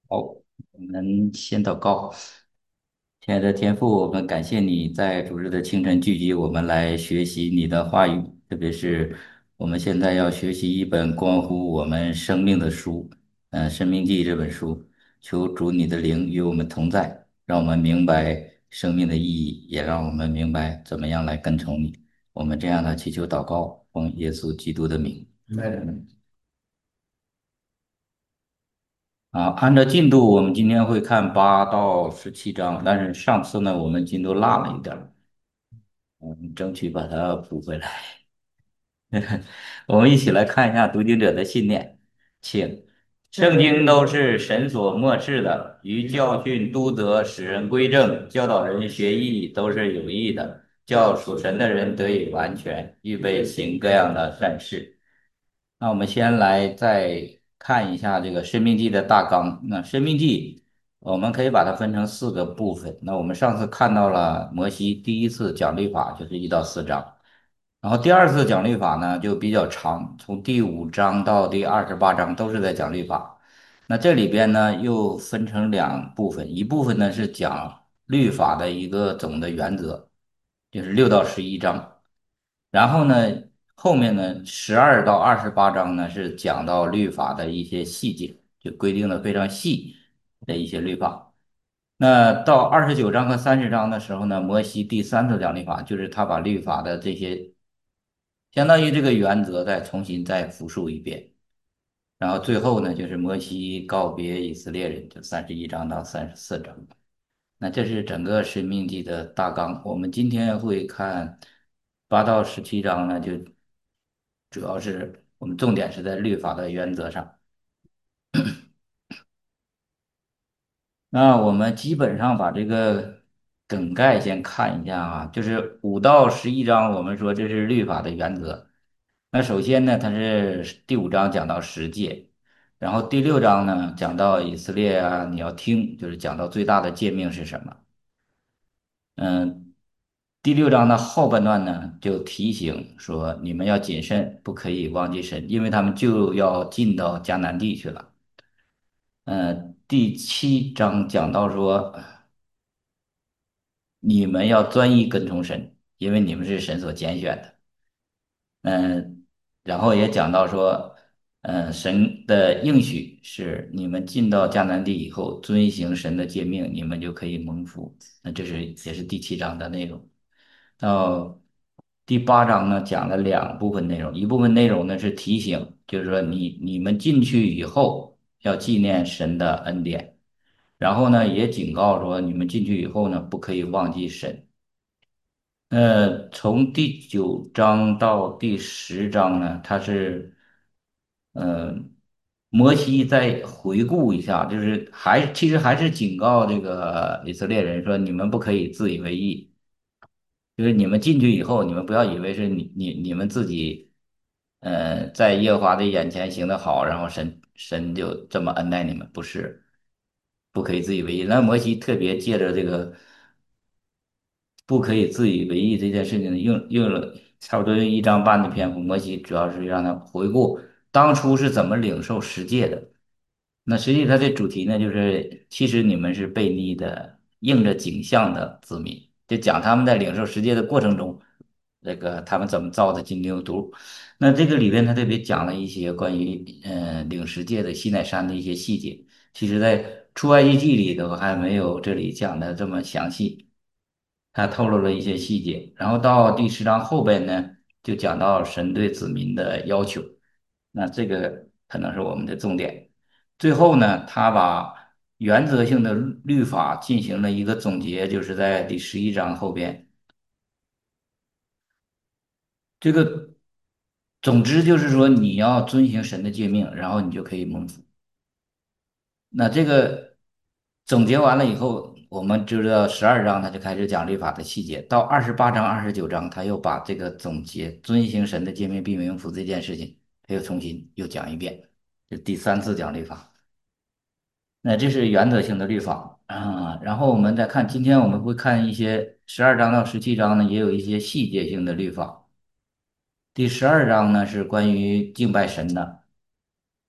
好，我们先祷告。亲爱的天父，我们感谢你在主日的清晨聚集我们来学习你的话语，特别是我们现在要学习一本关乎我们生命的书，《生命记》这本书。求主你的灵与我们同在，让我们明白生命的意义，也让我们明白怎么样来跟从你。我们这样的祈求祷告，奉耶稣基督的名。啊，按照进度，我们今天会看8到17章，但是上次呢，我们进度落了一点儿，争取把它补回来。我们一起来看一下读经者的信念，请。圣经都是神所默示的，于教训、督责、使人归正、教导人学艺，都是有益的，叫属神的人得以完全，预备行各样的善事。那我们先来再看一下这个《生命记》的大纲。那《生命记》我们可以把它分成4个部分。那我们上次看到了摩西第一次讲律法，就是1到4章，然后第二次讲律法呢就比较长，从第5章到第28章都是在讲律法。那这里边呢又分成2部分，一部分呢是讲律法的一个总的原则，就是6到11章。然后呢，后面呢12到28章呢是讲到律法的一些细节，就规定的非常细的一些律法。那到29章和30章的时候呢，摩西第3次讲律法，就是他把律法的这些相当于这个原则再重新再复述一遍。然后最后呢，就是摩西告别以色列人，就31章到34章。那这是整个《生命记》的大纲。我们今天会看8到17章呢，就主要是我们重点是在律法的原则上。那我们基本上把这个梗概先看一下啊，就是5到11章，我们说这是律法的原则。那首先呢，它是第5章讲到10诫，然后第6章呢讲到以色列啊，你要听，就是讲到最大的诫命是什么。嗯，第6章的后半段呢，就提醒说你们要谨慎，不可以忘记神，因为他们就要进到迦南地去了。第7章讲到说，你们要专一跟从神，因为你们是神所拣选的。嗯，然后也讲到说，神的应许是你们进到迦南地以后，遵行神的诫命，你们就可以蒙福。那这是也是第7章的内容。到第8章呢，讲了2部分内容，一部分内容呢是提醒，就是说你们进去以后要纪念神的恩典，然后呢也警告说你们进去以后呢不可以忘记神。从第9章到第10章呢，它是，呃，摩西再回顾一下，就是其实还是警告这个以色列人说，你们不可以自以为意，就是你们进去以后，你们不要以为是你们自己，在耶和华的眼前行得好，然后神就这么恩待你们，不是，不可以自以为意。那摩西特别借着这个不可以自以为意这件事情，用了差不多用1章半的篇幅，摩西主要是让他回顾当初是怎么领受十诫的。那实际它的主题呢，就是其实你们是悖逆的，应着景象的子民，就讲他们在领受十诫的过程中，这个他们怎么造的金牛犊。那这个里边他特别讲了一些关于领十诫的西奈山的一些细节，其实在出埃及记里头还没有这里讲的这么详细。他透露了一些细节，然后到第10章后边呢，就讲到神对子民的要求，那这个可能是我们的重点。最后呢，他把原则性的律法进行了一个总结，就是在第11章后边。这个总之就是说，你要遵行神的诫命，然后你就可以蒙福。那这个总结完了以后，我们知道12章他就开始讲律法的细节，到28章、29章他又把这个总结遵行神的诫命必蒙福这件事情，他又重新又讲一遍，这第3次讲律法。那这是原则性的律法啊，然后我们再看，今天我们会看一些12章到17章呢，也有一些细节性的律法。第12章呢是关于敬拜神的。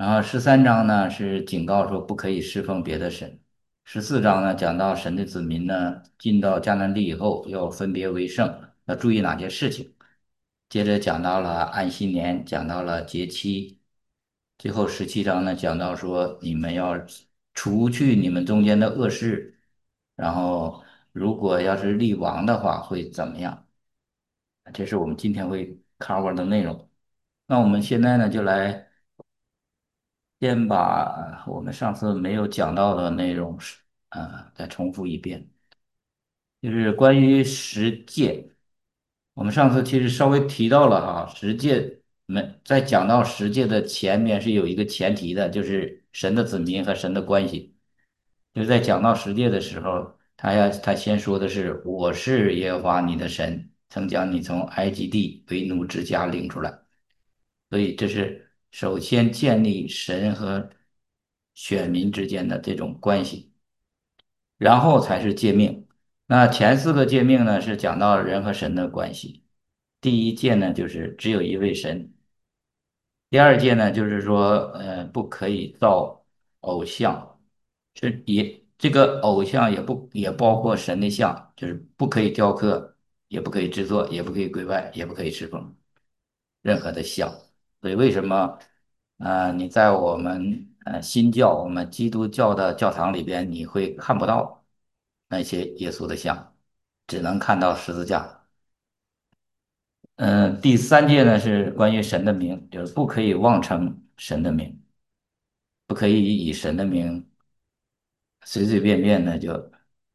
然后13章呢是警告说不可以侍奉别的神。14章呢讲到神的子民呢进到迦南地以后要分别为圣，要注意哪些事情。接着讲到了安息年，讲到了节期。最后17章呢讲到说你们要除去你们中间的恶事，然后如果要是立王的话会怎么样？这是我们今天会 cover 的内容。那我们现在呢，就来先把我们上次没有讲到的内容再重复一遍，就是关于十诫。我们上次其实稍微提到了哈，十诫没在讲到十诫的前面是有一个前提的，就是神的子民和神的关系。就是在讲到十诫的时候，他先说的是我是耶和华你的神，曾将你从埃及地为奴之家领出来。所以这是首先建立神和选民之间的这种关系，然后才是诫命。那前四个诫命呢，是讲到人和神的关系。第一诫呢，就是只有一位神。第二诫呢，就是说，不可以造偶像，这个偶像也包括神的像，就是不可以雕刻，也不可以制作，也不可以跪拜，也不可以侍奉任何的像。所以为什么你在我们新教、我们基督教的教堂里边，你会看不到那些耶稣的像，只能看到十字架。第三诫呢是关于神的名，就是不可以妄称神的名，不可以以神的名随随便便的就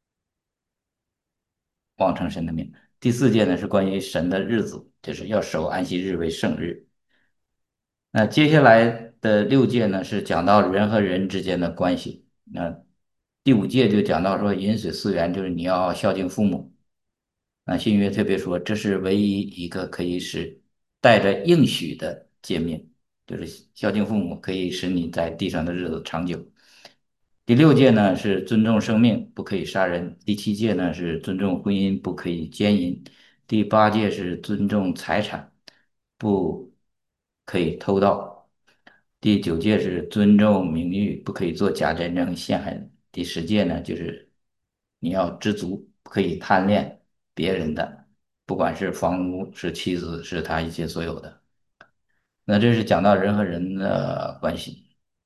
妄称神的名。第四诫呢是关于神的日子，就是要守安息日为圣日。那接下来的6诫呢，是讲到人和人之间的关系。那第5诫就讲到说，饮水思源，就是你要孝敬父母。那新约特别说，这是唯一一个可以使带着应许的诫命，就是孝敬父母可以使你在地上的日子长久。第6诫呢是尊重生命，不可以杀人。第7诫呢是尊重婚姻，不可以奸淫。第8诫是尊重财产，不可以偷盗。第9诫是尊重名誉，不可以做假见证陷害人。第10诫呢就是你要知足，不可以贪恋别人的，不管是房屋、是妻子、是他一切所有的。那这是讲到人和人的关系。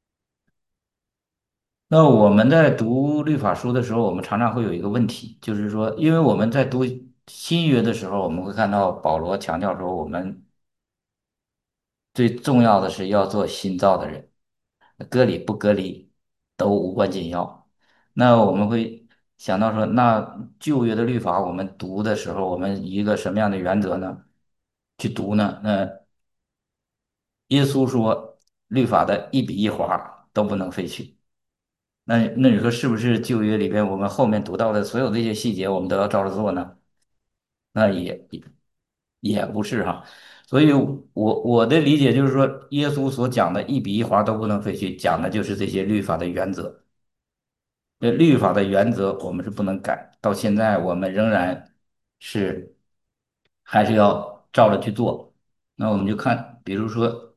那我们在读律法书的时候，我们常常会有一个问题，就是说，因为我们在读新约的时候，我们会看到保罗强调说，我们最重要的是要做新造的人，割礼不割礼都无关紧要。那我们会想到说，那旧约的律法我们读的时候，我们以一个什么样的原则呢？去读呢？那耶稣说，律法的一笔一划都不能废去。那你说是不是旧约里边我们后面读到的所有这些细节，我们都要照着做呢？那也不是哈。所以我的理解就是说，耶稣所讲的一笔一划都不能废去，讲的就是这些律法的原则。这律法的原则我们是不能改，到现在我们仍然是还是要照着去做。那我们就看，比如说，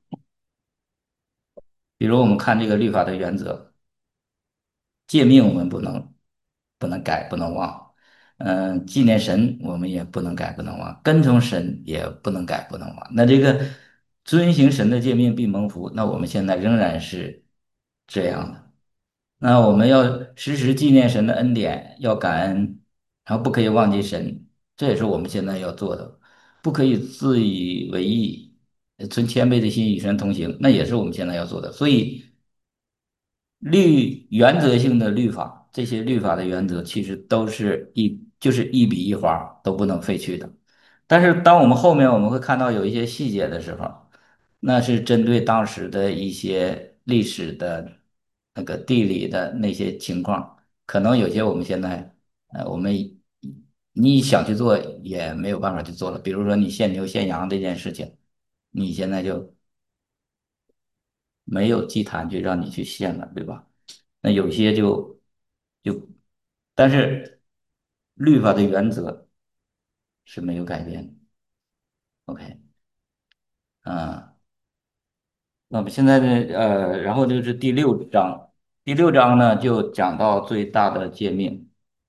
比如我们看这个律法的原则。诫命我们不能改，不能忘。纪念神我们也不能改，不能忘。跟从神也不能改，不能忘。那这个遵行神的诫命必蒙福，那我们现在仍然是这样的。那我们要时时纪念神的恩典，要感恩，然后不可以忘记神，这也是我们现在要做的。不可以自以为意，存谦卑的心与神同行，那也是我们现在要做的。所以。原则性的律法，这些律法的原则其实都是就是一笔一划都不能废去的。但是当我们后面我们会看到有一些细节的时候，那是针对当时的一些历史的那个地理的那些情况，可能有些我们现在我们你想去做也没有办法去做了。比如说你限牛限羊这件事情，你现在就没有祭坛去让你去献了，对吧？那有些就，但是律法的原则是没有改变的。OK，啊， 那么现在呢，然后就是第六章，第六章呢就讲到最大的诫命。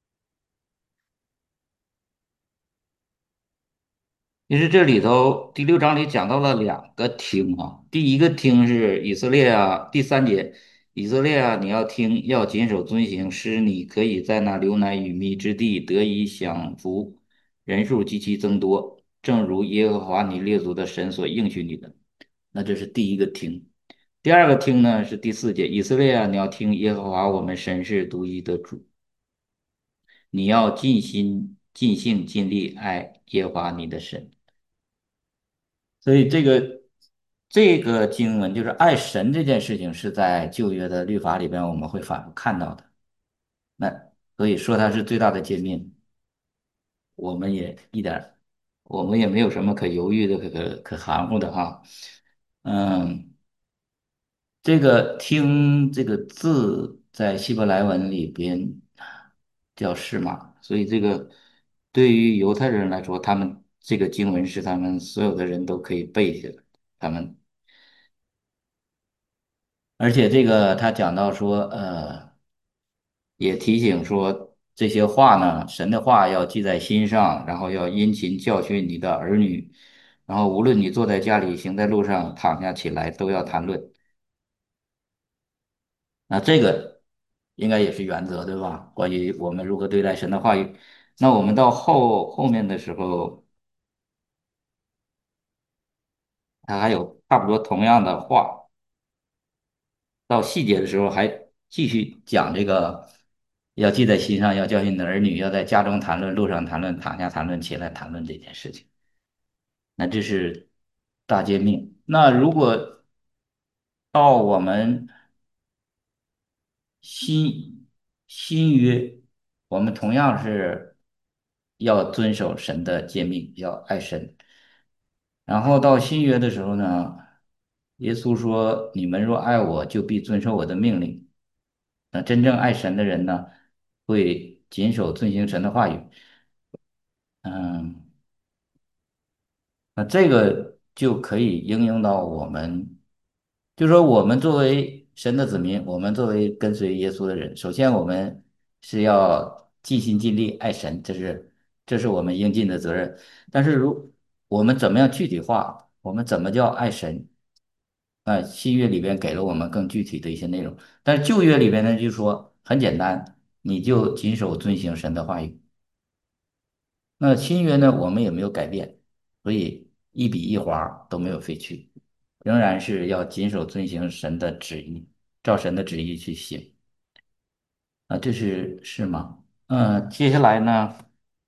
其实这里头第六章里讲到了两个听啊，第一个听是以色列啊，第三节，以色列啊，你要听，要谨守遵行，使你可以在那流奶与蜜之地得以享福，人数极其增多，正如耶和华你列祖的神所应许你的。那这是第一个听。第二个听呢是第四节，以色列啊，你要听耶和华我们神是独一的主，你要尽心、尽性、尽力爱耶和华你的神。所以这个经文就是爱神这件事情是在旧约的律法里边我们会反复看到的。那所以说它是最大的诫命，我们也一点儿我们也没有什么可犹豫的、可含糊的哈。嗯，这个听这个字在希伯来文里边叫示玛，所以这个对于犹太人来说，他们这个经文是他们所有的人都可以背下来。他们而且这个他讲到说，也提醒说这些话呢，神的话要记在心上，然后要殷勤教训你的儿女，然后无论你坐在家里，行在路上，躺下起来，都要谈论。那这个应该也是原则，对吧？关于我们如何对待神的话语，那我们到后面的时候，他还有差不多同样的话，到细节的时候还继续讲这个，要记在心上，要教训你的儿女，要在家中谈论，路上谈论，躺下谈论，起来谈论这件事情。那这是大诫命。那如果到我们新约，我们同样是要遵守神的诫命，要爱神。然后到新约的时候呢，耶稣说：“你们若爱我，就必遵守我的命令。”那真正爱神的人呢，会谨守遵行神的话语。嗯，那这个就可以应用到我们，就说我们作为神的子民，我们作为跟随耶稣的人，首先我们是要尽心尽力爱神，这是我们应尽的责任。但是我们怎么样具体化，我们怎么叫爱神？那新约里边给了我们更具体的一些内容，但是旧约里边呢，就说很简单，你就谨守遵行神的话语。那新约呢，我们也没有改变，所以一笔一划都没有废去，仍然是要谨守遵行神的旨意，照神的旨意去行啊，这是吗？接下来呢？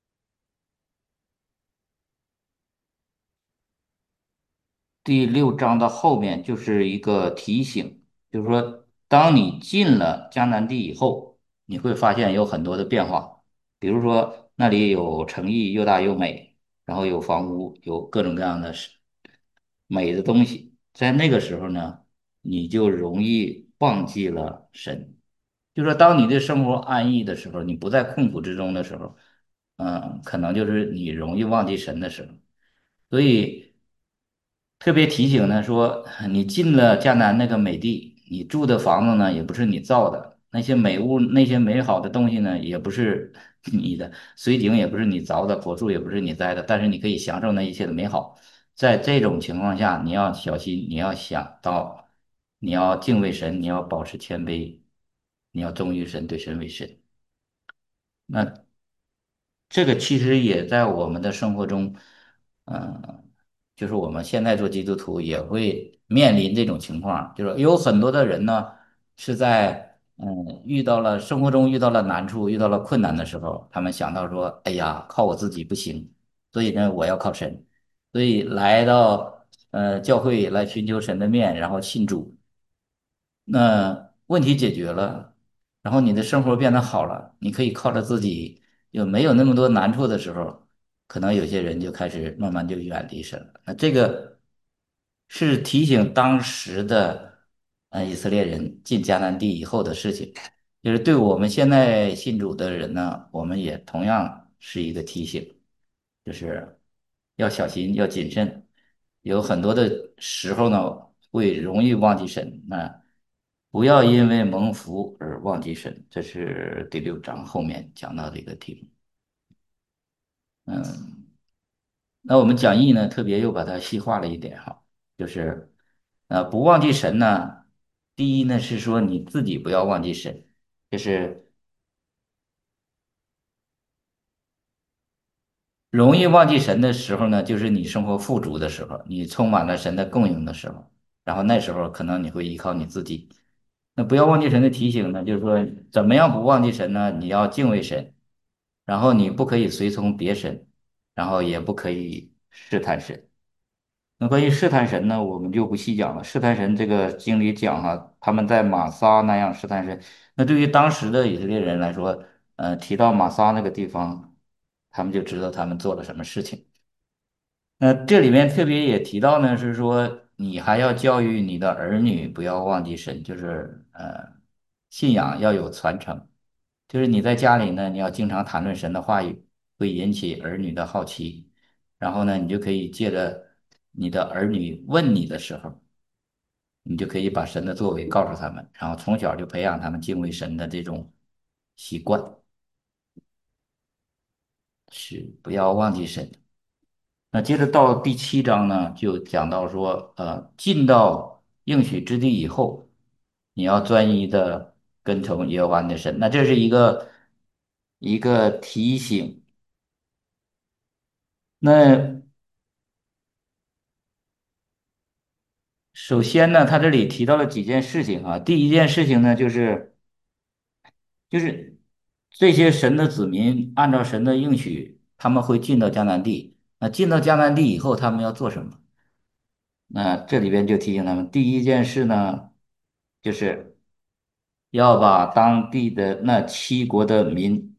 第六章的后面就是一个提醒，就是说，当你进了迦南地以后，你会发现有很多的变化。比如说，那里有城邑又大又美，然后有房屋，有各种各样的美的东西。在那个时候呢，你就容易忘记了神。就说当你的生活安逸的时候，你不在困苦之中的时候，可能就是你容易忘记神的时候。所以特别提醒呢，说你进了迦南那个美地，你住的房子呢也不是你造的，那些美物、那些美好的东西呢也不是你的，水井也不是你凿的，果树也不是你栽的，但是你可以享受那一切的美好。在这种情况下，你要小心，你要想到，你要敬畏神，你要保持谦卑，你要忠于神，对神为神。那这个其实也在我们的生活中，就是我们现在做基督徒也会面临这种情况，就是有很多的人呢是在遇到了生活中遇到了难处、遇到了困难的时候，他们想到说，哎呀，靠我自己不行，所以呢，我要靠神，所以来到教会来寻求神的面，然后信主。那问题解决了，然后你的生活变得好了，你可以靠着自己，有没有那么多难处的时候，可能有些人就开始慢慢就远离神了。那这个是提醒当时的以色列人进迦南地以后的事情，就是对我们现在信主的人呢，我们也同样是一个提醒，就是要小心，要谨慎。有很多的时候呢。 会容易忘记神。那不要因为蒙福而忘记神，这是第6章后面讲到的一个题目。嗯，那我们讲义呢，特别又把它细化了一点哈，就是不忘记神呢，第一呢是说你自己不要忘记神，就是容易忘记神的时候呢，就是你生活富足的时候，你充满了神的供应的时候，然后那时候可能你会依靠你自己。那不要忘记神的提醒呢，就是说怎么样不忘记神呢？你要敬畏神，然后你不可以随从别神，然后也不可以试探神。那关于试探神呢，我们就不细讲了。试探神这个经里讲哈，他们在玛撒那样试探神。那对于当时的以色列人来说，提到玛撒那个地方，他们就知道他们做了什么事情。那这里面特别也提到呢，是说你还要教育你的儿女不要忘记神，就是信仰要有传承，就是你在家里呢，你要经常谈论神的话语，会引起儿女的好奇，然后呢，你就可以借着你的儿女问你的时候，你就可以把神的作为告诉他们，然后从小就培养他们敬畏神的这种习惯，是不要忘记神。那接着到第7章呢，就讲到说，进到应许之地以后，你要专一的跟从耶和华你的神。那这是一个提醒。那首先呢，他这里提到了几件事情啊。第一件事情呢，就是这些神的子民按照神的应许，他们会进到迦南地。那进到迦南地以后，他们要做什么？那这里边就提醒他们，第一件事呢，就是要把当地的那7国的民，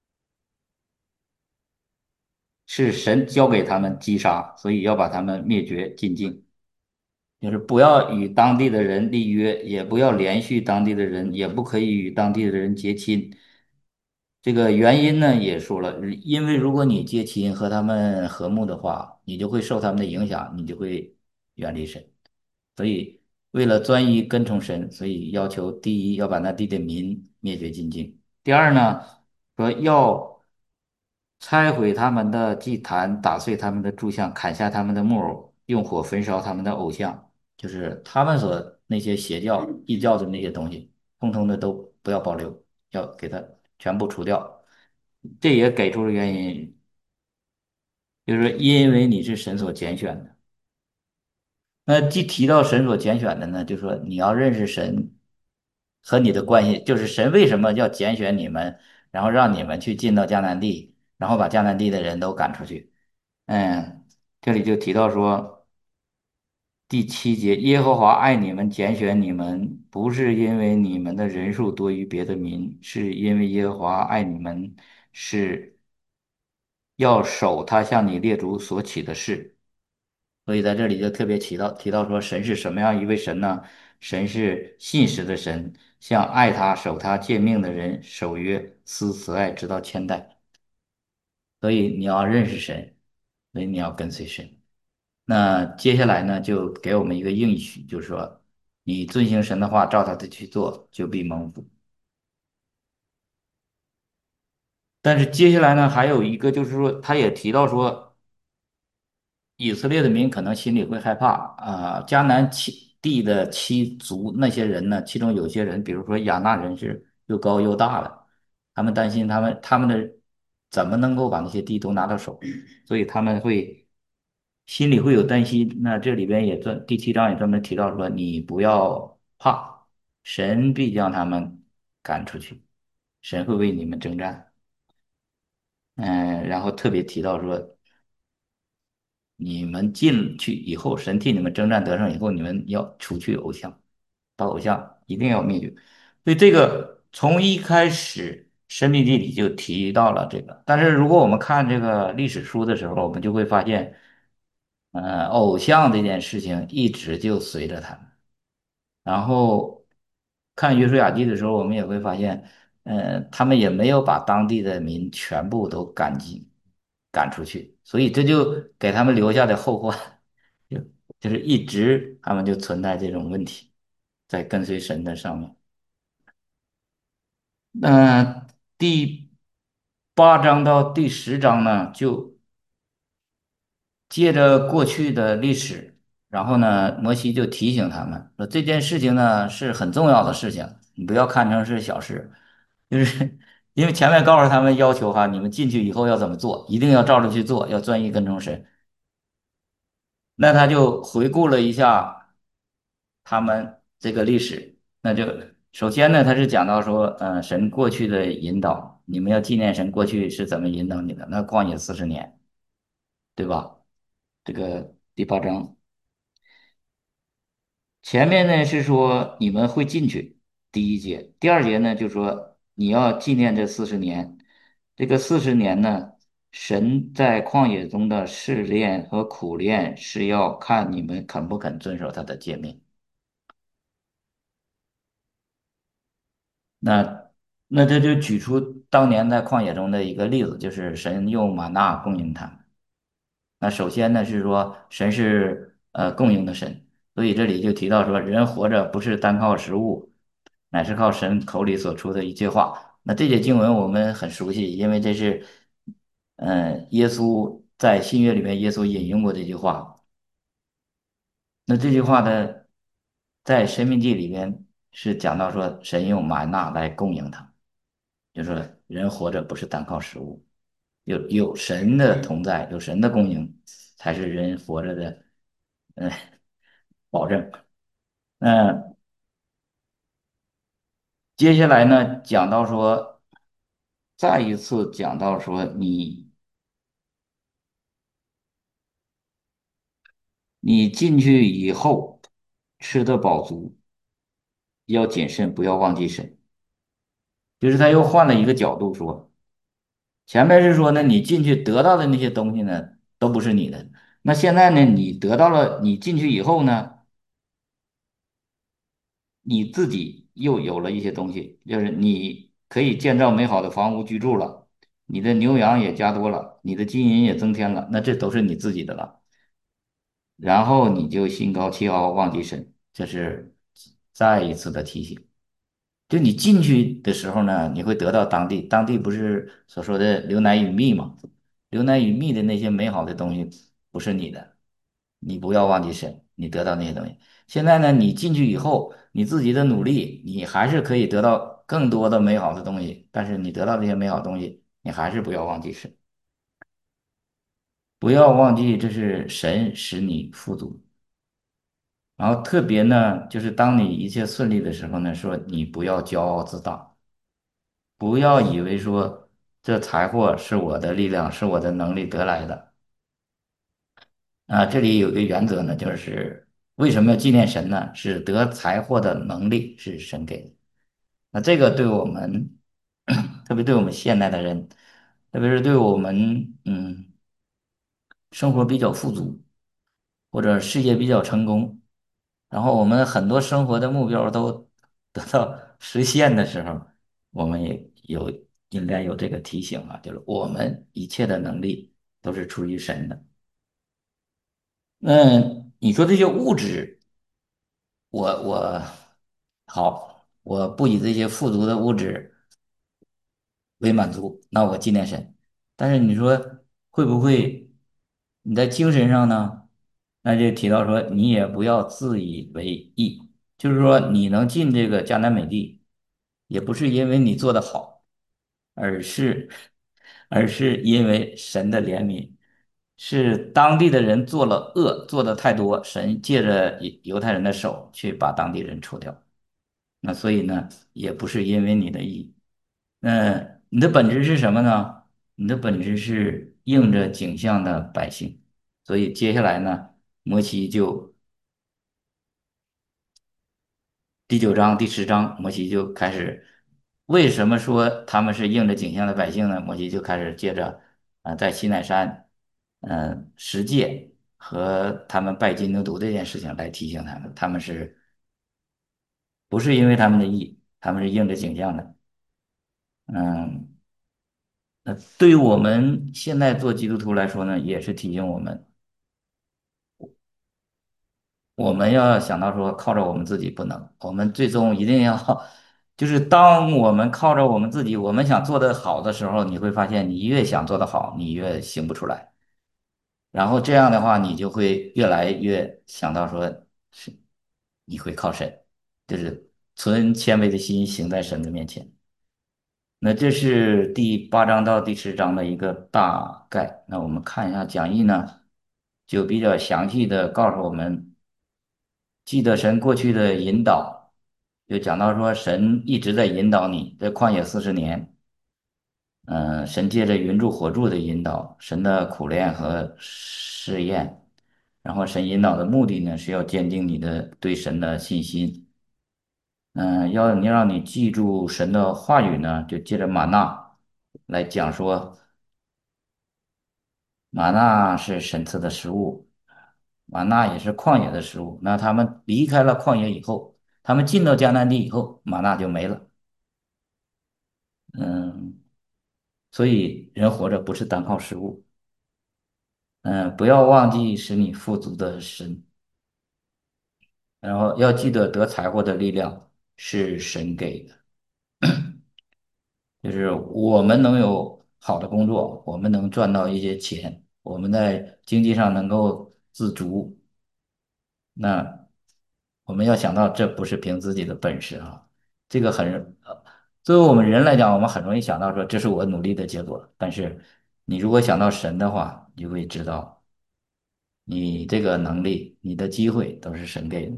是神交给他们击杀，所以要把他们灭绝尽尽，就是不要与当地的人立约，也不要连续当地的人，也不可以与当地的人结亲。这个原因呢也说了，因为如果你结亲和他们和睦的话，你就会受他们的影响，你就会远离神。所以为了专一跟从神，所以要求第一要把那地的民灭绝尽尽。第二呢，说要拆毁他们的祭坛，打碎他们的柱像，砍下他们的木偶，用火焚烧他们的偶像，就是他们所那些邪教、异教的那些东西，通通的都不要保留，要给它全部除掉。这也给出了原因，就是说因为你是神所拣选的。那既提到神所拣选的呢，就说你要认识神和你的关系，就是神为什么要拣选你们，然后让你们去进到迦南地，然后把迦南地的人都赶出去。嗯，这里就提到说第7节，耶和华爱你们，拣选你们，不是因为你们的人数多于别的民，是因为耶和华爱你们，是要守他向你列祖所起的誓。所以在这里就特别提到说，神是什么样一位神呢？神是信实的神，向爱他、守他诫命的人守约、施慈爱，直到千代。所以你要认识神，所以你要跟随神。那接下来呢，就给我们一个应许，就是说，你遵行神的话，照他的去做，就必蒙福。但是接下来呢，还有一个就是说，他也提到说，以色列的民可能心里会害怕啊，迦南地的7族那些人呢，其中有些人，比如说亚纳人是又高又大的，他们担心他们的怎么能够把那些地都拿到手，所以他们会心里会有担心。那这里边第7章也专门提到说，你不要怕，神必将他们赶出去，神会为你们征战。然后特别提到说。你们进去以后，神替你们征战得胜以后，你们要除去偶像，把偶像一定要灭绝。所以这个从一开始《申命记》里就提到了这个，但是如果我们看这个历史书的时候，我们就会发现，偶像这件事情一直就随着他们。然后看《约书亚记》的时候，我们也会发现，他们也没有把当地的民全部都赶出去，所以这就给他们留下的后患。 就是一直他们就存在这种问题，在跟随神的上面。那第8章到第10章呢，就借着过去的历史，然后呢，摩西就提醒他们说这件事情呢是很重要的事情，你不要看成是小事，就是因为前面告诉他们要求哈，你们进去以后要怎么做，一定要照着去做，要专一跟从神。那他就回顾了一下他们这个历史，那就首先呢，他是讲到说，神过去的引导，你们要纪念神过去是怎么引导你的，那旷野40年，对吧？这个第8章前面呢是说你们会进去，第1节，第2节呢就说你要纪念这四十年，这个四十年呢，神在旷野中的试炼和苦练是要看你们肯不肯遵守他的诫命。那这就举出当年在旷野中的一个例子，就是神用玛纳供应他们。那首先呢是说神是供应的神，所以这里就提到说人活着不是单靠食物，乃是靠神口里所出的一切话。那这些经文我们很熟悉，因为这是耶稣在新约里面耶稣引用过这句话。那这句话的在《生命记》里面是讲到说神用玛纳来供应他。就说人活着不是单靠食物，有神的同在，有神的供应，才是人活着的，嗯，保证。那接下来呢，讲到说，再一次讲到说，你进去以后吃得饱足，要谨慎，不要忘记神。就是他又换了一个角度说，前面是说呢，你进去得到的那些东西呢，都不是你的。那现在呢，你得到了，你进去以后呢？你自己又有了一些东西，就是你可以建造美好的房屋居住了，你的牛羊也加多了，你的金银也增添了，那这都是你自己的了。然后你就心高气傲，忘记神，这是再一次的提醒。就你进去的时候呢，你会得到当地不是所说的流奶与蜜嘛？流奶与蜜的那些美好的东西不是你的，你不要忘记神，你得到那些东西。现在呢，你进去以后，你自己的努力，你还是可以得到更多的美好的东西，但是你得到这些美好东西，你还是不要忘记神，不要忘记这是神使你富足。然后特别呢，就是当你一切顺利的时候呢，说你不要骄傲自大。不要以为说这财货是我的力量，是我的能力得来的啊。这里有一个原则呢，就是为什么要纪念神呢？是得财货的能力是神给的。那这个对我们，特别对我们现代的人，特别是对我们生活比较富足或者事业比较成功，然后我们很多生活的目标都得到实现的时候，我们也应该有这个提醒啊，就是我们一切的能力都是出于神的。那你说这些物质，我好，我不以这些富足的物质为满足，那我纪念神。但是你说会不会你在精神上呢？那就提到说，你也不要自以为意，就是说你能进这个迦南美地，也不是因为你做的好，而是而是因为神的怜悯，是当地的人做了恶，做的太多，神借着犹太人的手去把当地人除掉。那所以呢，也不是因为你的意。你的本质是什么呢？你的本质是应着景象的百姓。所以接下来呢，摩西就第9章、第10章，摩西就开始，为什么说他们是应着景象的百姓呢？摩西就开始接着，在西奈山，十诫和他们拜金牛犊这件事情来提醒他们，他们是不是因为他们的义，他们是应着景象的。嗯，对于我们现在做基督徒来说呢，也是提醒我们， 我们要想到说靠着我们自己不能，我们最终一定要，就是当我们靠着我们自己，我们想做得好的时候，你会发现你越想做得好，你越行不出来。然后这样的话，你就会越来越想到说，是你会靠神，就是存谦卑的心行在神的面前。那这是第8章到第10章的一个大概。那我们看一下讲义呢，就比较详细的告诉我们，记得神过去的引导，就讲到说神一直在引导你，在旷野40年，神借着云柱火柱的引导，神的苦练和试验，然后神引导的目的呢是要坚定你的对神的信心。要你让你记住神的话语呢，就借着玛纳来讲说，玛纳是神赐的食物，玛纳也是旷野的食物。那他们离开了旷野以后，他们进到迦南地以后，玛纳就没了。嗯，所以人活着不是单靠食物。不要忘记使你富足的神，然后要记得得财货的力量是神给的。就是我们能有好的工作，我们能赚到一些钱，我们在经济上能够自足，那我们要想到这不是凭自己的本事啊，这个作为我们人来讲，我们很容易想到说这是我努力的结果，但是你如果想到神的话，你就会知道你这个能力、你的机会都是神给的。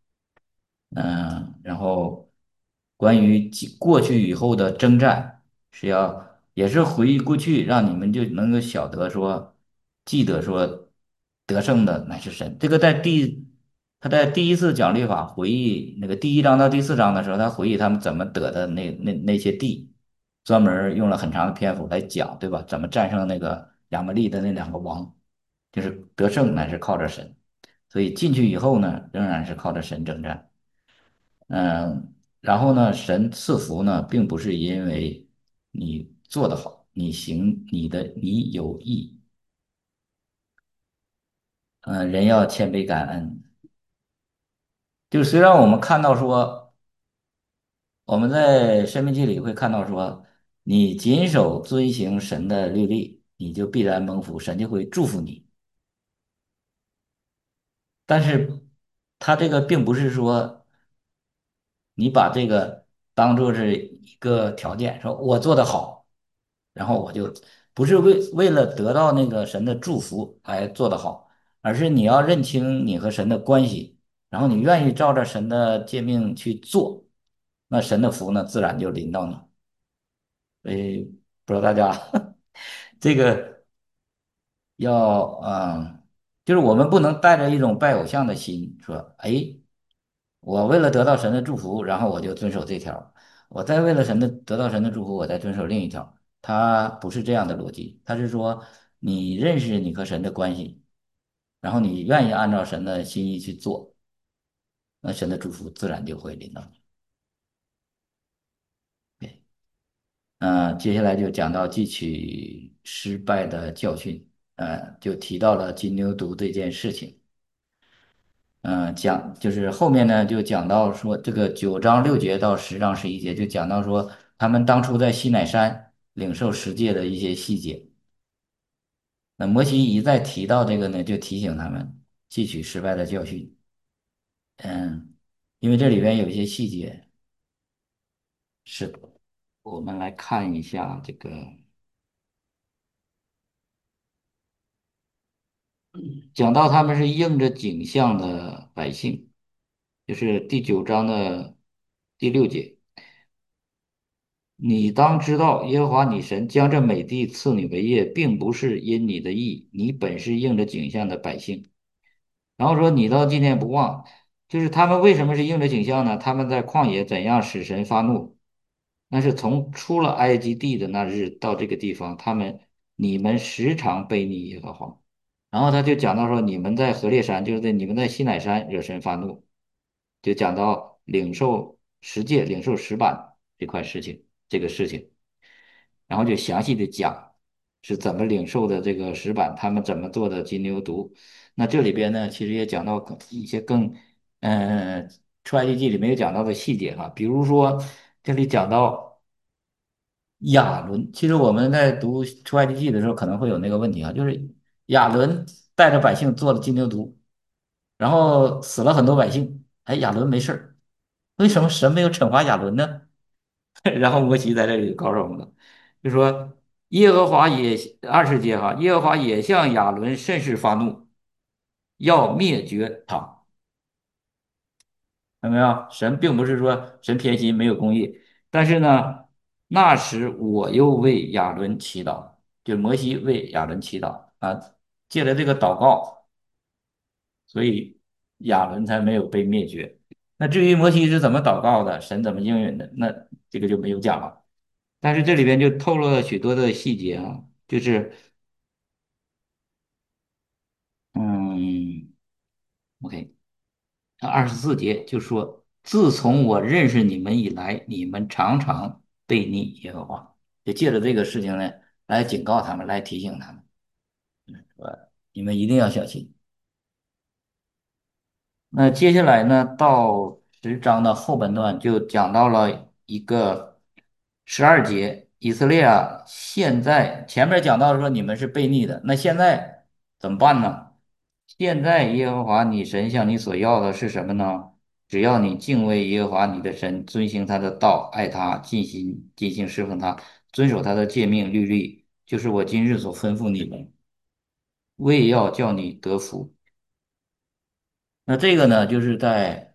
然后关于过去以后的征战，也是回忆过去，让你们就能够晓得说，记得说得胜的乃是神。这个他在第一次讲律法回忆那个第1章到第4章的时候，他回忆他们怎么得的那些地，专门儿用了很长的篇幅来讲，对吧？怎么战胜那个亚摩利的那2个王，就是得胜乃是靠着神。所以进去以后呢，仍然是靠着神征战。然后呢，神赐福呢，并不是因为你做得好，你有意，人要谦卑感恩。就虽然我们看到说，我们在申命记里会看到说，你谨守遵行神的律例，你就必然蒙福，神就会祝福你。但是，他这个并不是说你把这个当做是一个条件，说我做得好。然后我就不是为了得到那个神的祝福来做得好，而是你要认清你和神的关系，然后你愿意照着神的诫命去做，那神的福呢自然就临到你。所以不知道大家这个就是我们不能带着一种拜偶像的心说，哎，我为了得到神的祝福，然后我就遵守这条，我再为了得到神的祝福，我再遵守另一条。它不是这样的逻辑，它是说你认识你和神的关系，然后你愿意按照神的心意去做，那神的祝福自然就会临到你。对，接下来就讲到汲取失败的教训，就提到了金牛犊这件事情。就是后面呢就讲到说这个9章6节到10章11节就讲到说他们当初在西乃山领受十诫的一些细节。那摩西一再提到这个呢，就提醒他们汲取失败的教训。嗯，因为这里边有一些细节是我们来看一下这个，讲到他们是应着景象的百姓，就是第9章的第6节。你当知道，耶和华你神将这美地赐你为业，并不是因你的义，你本是应着景象的百姓。然后说你到今天不忘，就是他们为什么是应着景象呢？他们在旷野怎样使神发怒？那是从出了埃及地的那日到这个地方，你们时常背逆耶和华。然后他就讲到说，你们在何烈山，你们在西乃山惹神发怒，就讲到领受十诫、领受石板这块事情，这个事情，然后就详细的讲。 是怎么领受的这个石板，他们怎么做的金牛犊。那这里边呢，其实也讲到一些更出埃及记里没有讲到的细节哈，比如说这里讲到亚伦，其实我们在读出埃及记的时候可能会有那个问题啊，就是亚伦带着百姓做了金牛犊，然后死了很多百姓，哎，亚伦没事儿，为什么神没有惩罚亚伦呢？然后摩西在这里告诉我们了，就说耶和华也20节哈，耶和华也向亚伦甚是发怒，要灭绝他。看到没有？神并不是说神偏心没有公义，但是呢，那时我又为亚伦祈祷，就摩西为亚伦祈祷啊，借着这个祷告，所以亚伦才没有被灭绝。那至于摩西是怎么祷告的，神怎么应允的，那这个就没有讲了。但是这里边就透露了许多的细节啊，就是嗯，OK，24节就说，自从我认识你们以来，你们常常背逆耶和华，就借着这个事情呢，来警告他们，来提醒他们，说你们一定要小心。那接下来呢，到10章的后半段就讲到了一个12节，以色列啊，现在前面讲到说你们是悖逆的，那现在怎么办呢？现在耶和华你神向你所要的是什么呢？只要你敬畏耶和华你的神，遵行他的道，爱他，尽心侍奉他，遵守他的诫命律例，就是我今日所吩咐你们，为要叫你得福。那这个呢，就是在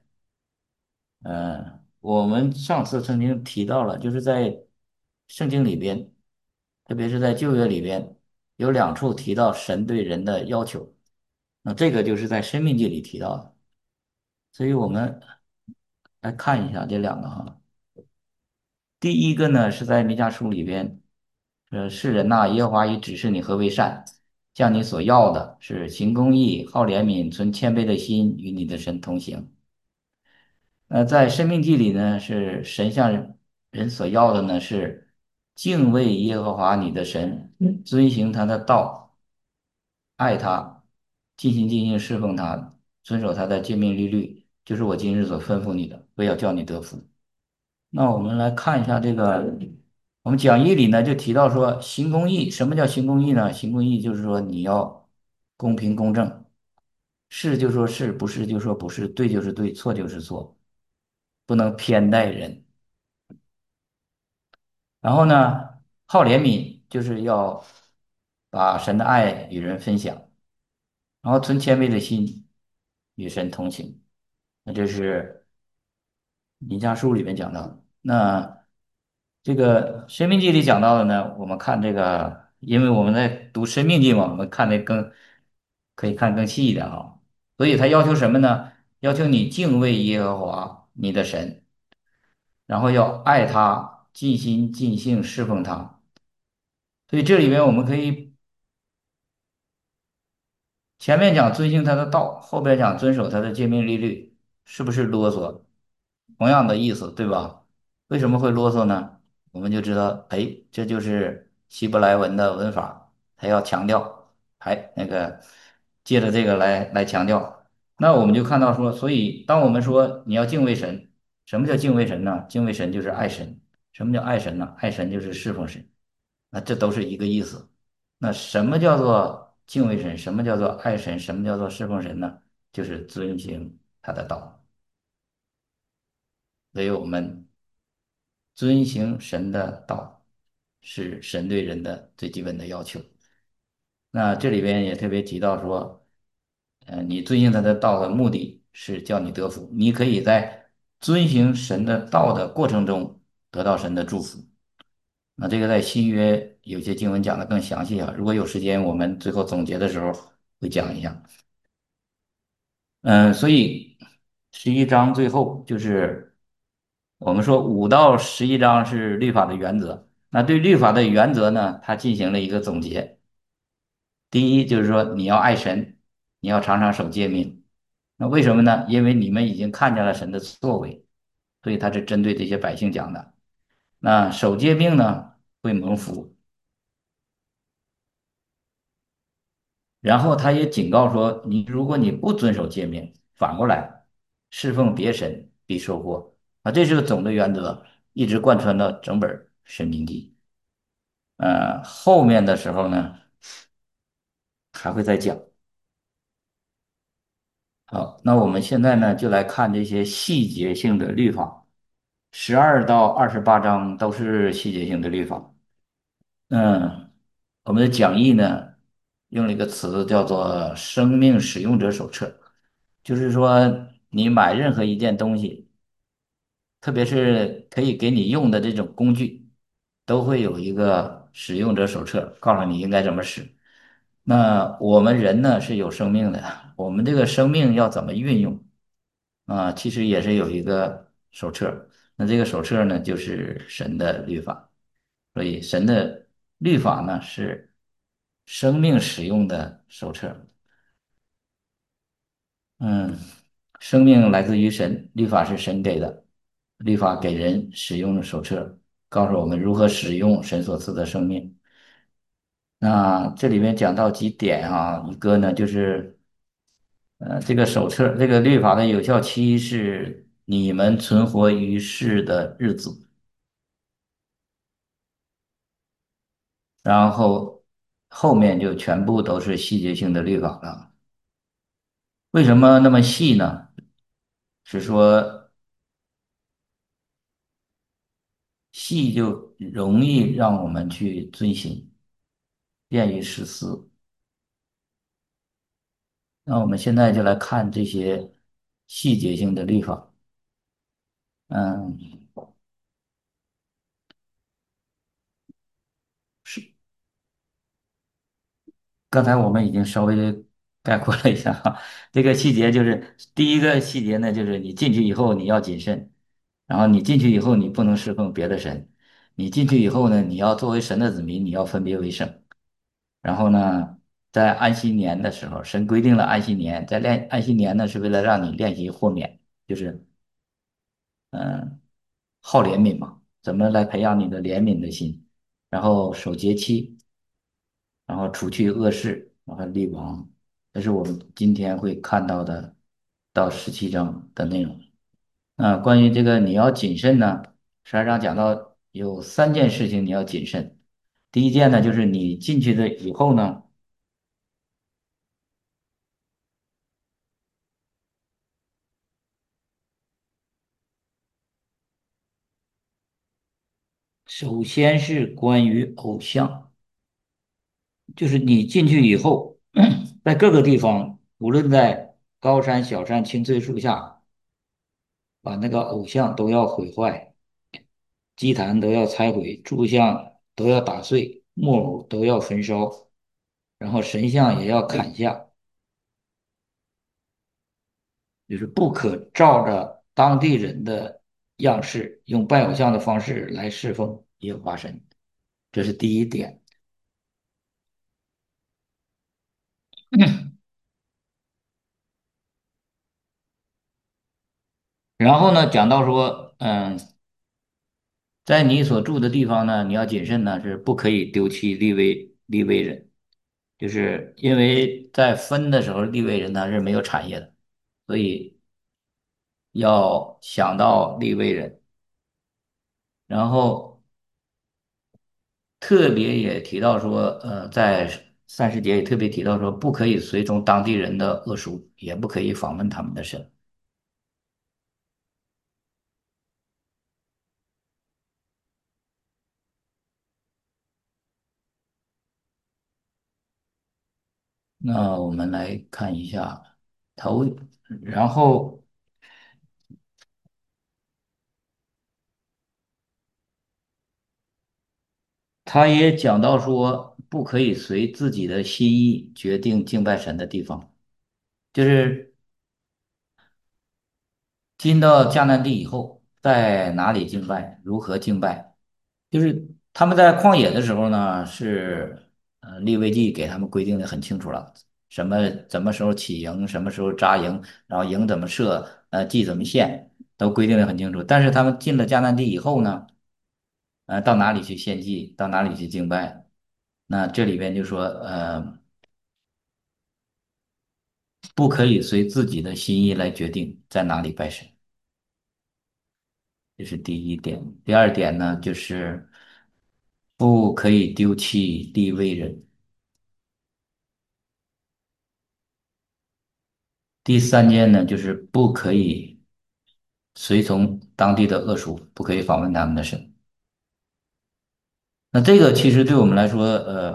我们上次曾经提到了，就是在圣经里边，特别是在旧约里边，有2处提到神对人的要求。那这个就是在申命记里提到的，所以我们来看一下这两个哈。第一个呢是在弥迦书里边，世人呐，耶和华已指示你何为善，将你所要的是行公义、好怜悯、存谦卑的心，与你的神同行。在《生命记》里呢，是神向人所要的呢是敬畏耶和华你的神，遵行他的道，爱他，尽心侍奉他，遵守他的诫命律律，就是我今日所吩咐你的，我要叫你得福。那我们来看一下这个，我们讲义里呢就提到说行公义，什么叫行公义呢？行公义就是说你要公平公正，是就说是，不是就说不是，对就是对，错就是错，不能偏待人。然后呢，好怜悯就是要把神的爱与人分享，然后存谦卑的心与神同行。那这是弥迦书里面讲到的。那这个《生命记》里讲到的呢，我们看这个，因为我们在读《生命记》嘛，我们看的可以看更细一点啊。所以他要求什么呢？要求你敬畏耶和华你的神，然后要爱他，尽心尽性侍奉他。所以这里面我们可以前面讲遵行他的道，后边讲遵守他的诫命律律，是不是啰嗦？同样的意思，对吧？为什么会啰嗦呢？我们就知道，哎，这就是希伯来文的文法，它要强调，还那个借着这个来强调。那我们就看到说，所以当我们说你要敬畏神，什么叫敬畏神呢？敬畏神就是爱神。什么叫爱神呢？爱神就是侍奉神，那这都是一个意思。那什么叫做敬畏神？什么叫做爱神？什么叫做侍奉神呢？就是遵行他的道。所以我们遵行神的道，是神对人的最基本的要求。那这里边也特别提到说，你遵行他的道的目的是叫你得福，你可以在遵行神的道的过程中得到神的祝福。那这个在新约有些经文讲的更详细啊，如果有时间，我们最后总结的时候会讲一下。所以11章最后就是我们说5到11章是律法的原则。那对律法的原则呢，它进行了一个总结。第一就是说你要爱神，你要常常守诫命。那为什么呢？因为你们已经看见了神的作为，所以他是针对这些百姓讲的。那守诫命呢，会蒙福。 然后他也警告说，如果你不遵守诫命，反过来侍奉别神，必受祸啊。这是个总的原则，一直贯穿到整本《申命记》。后面的时候呢，还会再讲。好，那我们现在呢，就来看这些细节性的律法，12到28章都是细节性的律法。嗯，我们的讲义呢，用了一个词叫做“生命使用者手册”，就是说你买任何一件东西，特别是可以给你用的这种工具，都会有一个使用者手册，告诉你应该怎么使。那我们人呢是有生命的，我们这个生命要怎么运用啊？其实也是有一个手册。那这个手册呢，就是神的律法。所以神的律法呢是生命使用的手册。嗯，生命来自于神，律法是神给的，律法给人使用的手册，告诉我们如何使用神所赐的生命。那这里面讲到几点啊，一个呢就是这个手册这个律法的有效期是你们存活于世的日子，然后后面就全部都是细节性的律法了。为什么那么细呢？是说细就容易让我们去遵行，便于实施。那我们现在就来看这些细节性的律法。嗯，是刚才我们已经稍微概括了一下哈，这个细节就是第一个细节呢，就是你进去以后你要谨慎，然后你进去以后你不能侍奉别的神，你进去以后呢，你要作为神的子民，你要分别为圣。然后呢，在安息年的时候，神规定了安息年，在安息年呢，是为了让你练习豁免，就是好怜悯嘛，怎么来培养你的怜悯的心，然后守节期，然后除去恶事，然后立王，这是我们今天会看到的到17章的内容。关于这个你要谨慎呢，12章讲到有3件事情你要谨慎。第一件呢，就是你进去的以后呢。首先是关于偶像，就是你进去以后，在各个地方，无论在高山、小山、青翠树下，把那个偶像都要毁坏，祭坛都要拆毁，柱像都要打碎，木偶都要焚烧，然后神像也要砍下，就是不可照着当地人的样式，用拜偶像的方式来侍奉耶和华神，这是第一点。然后呢，讲到说，在你所住的地方呢，你要谨慎呢，是不可以丢弃立位人，就是因为在分的时候，立位人他是没有产业的，所以要想到立位人。然后特别也提到说，在30节也特别提到说，不可以随从当地人的恶俗，也不可以访问他们的神。那我们来看一下头，然后。他也讲到说，不可以随自己的心意决定敬拜神的地方，就是进到迦南地以后，在哪里敬拜，如何敬拜，就是他们在旷野的时候呢，是利未记给他们规定的很清楚了，什么时候起营，什么时候扎营，然后营怎么设，祭怎么献，都规定的很清楚。但是他们进了迦南地以后呢，到哪里去献祭，到哪里去敬拜，那这里边就说， 不可以随自己的心意来决定在哪里拜神，这是第一点。第二点呢，就是不可以丢弃立位人。第三件呢，就是不可以随从当地的恶俗，不可以访问他们的神。那这个其实对我们来说，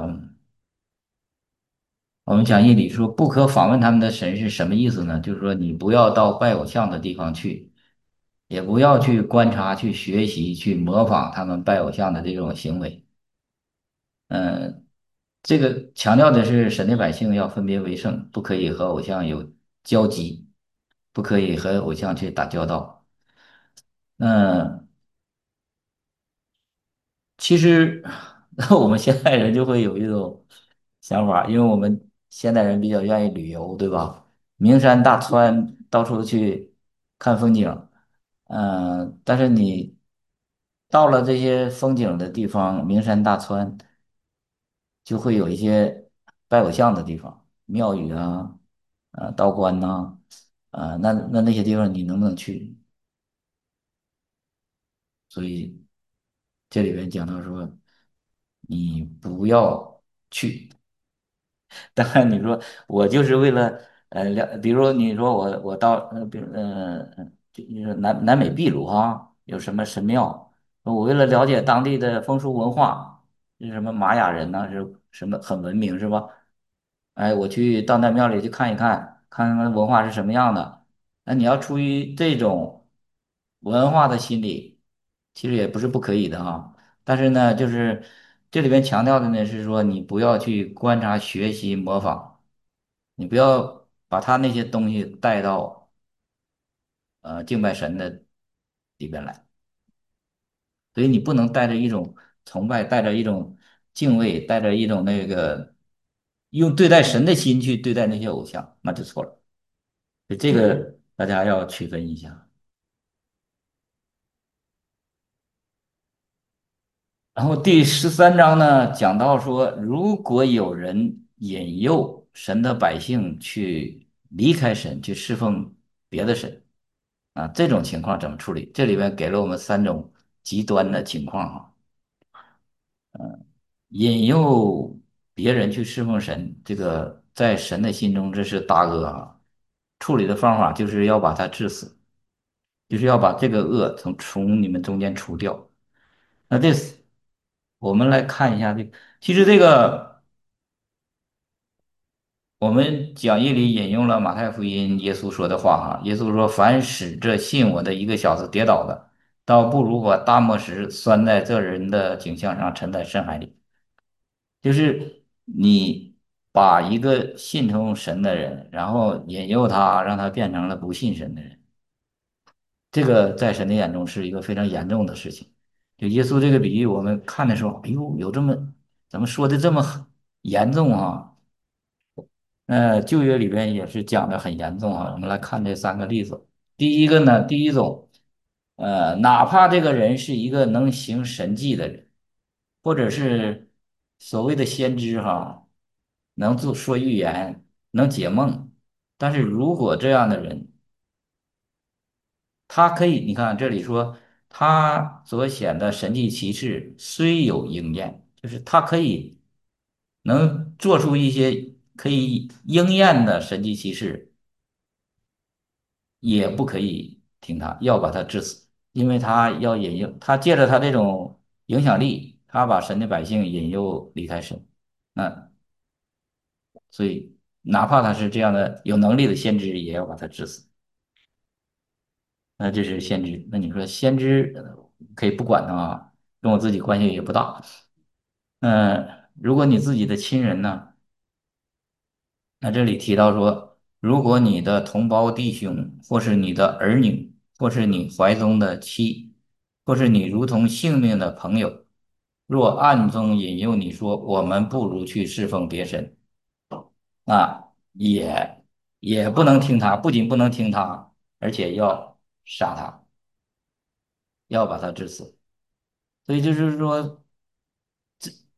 我们讲义里说不可访问他们的神是什么意思呢？就是说你不要到拜偶像的地方去，也不要去观察、去学习、去模仿他们拜偶像的这种行为。嗯，这个强调的是神的百姓要分别为圣，不可以和偶像有交集，不可以和偶像去打交道。嗯，其实我们现代人就会有一种想法，因为我们现代人比较愿意旅游，对吧？名山大川，到处去看风景。但是你到了这些风景的地方，名山大川，就会有一些拜偶像的地方，庙宇啊，道观呐、那些地方你能不能去？所以这里边讲到说，你不要去。当然，你说我就是为了比如说你说我到比如就是南美秘鲁哈有什么神庙，我为了了解当地的风俗文化，是什么玛雅人呢，是什么很文明是吧？哎，我去到那庙里去看一看，看他们文化是什么样的。那你要出于这种文化的心理，其实也不是不可以的哈。但是呢，就是这里边强调的呢是说，你不要去观察、学习、模仿，你不要把他那些东西带到敬拜神的里边来。所以你不能带着一种崇拜，带着一种敬畏，带着一种那个用对待神的心去对待那些偶像，那就错了。所以这个大家要区分一下。然后第13章呢，讲到说，如果有人引诱神的百姓去离开神，去侍奉别的神啊，这种情况怎么处理？这里边给了我们3种极端的情况哈。引诱别人去侍奉神，这个在神的心中这是大恶啊。处理的方法就是要把他治死，就是要把这个恶从你们中间除掉。那我们来看一下这个，其实这个我们讲义里引用了马太福音耶稣说的话哈，耶稣说：“凡使这信我的一个小子跌倒的，倒不如把大磨石拴在这人的颈项上，沉在深海里。”就是你把一个信从神的人，然后引诱他，让他变成了不信神的人，这个在神的眼中是一个非常严重的事情。就耶稣这个比喻，我们看的时候，哎呦，有这么怎么说的这么很严重啊？旧约里边也是讲的很严重啊。我们来看这3个例子。第一个呢，第一种，哪怕这个人是一个能行神迹的人，或者是所谓的先知哈，能说预言，能解梦，但是如果这样的人，他可以，你看这里说，他所显的神迹奇事虽有应验，就是他可以能做出一些可以应验的神迹奇事，也不可以听他，要把他治死，因为他要引诱，他借着他这种影响力，他把神的百姓引诱离开神。那所以哪怕他是这样的有能力的先知，也要把他治死。那这是先知。那你说先知可以不管他啊，跟我自己关系也不大。如果你自己的亲人呢？那这里提到说，如果你的同胞弟兄，或是你的儿女，或是你怀中的妻，或是你如同性命的朋友，若暗中引诱你说，我们不如去侍奉别神，那也不能听他，不仅不能听他，而且要杀他，要把他致死。所以就是说，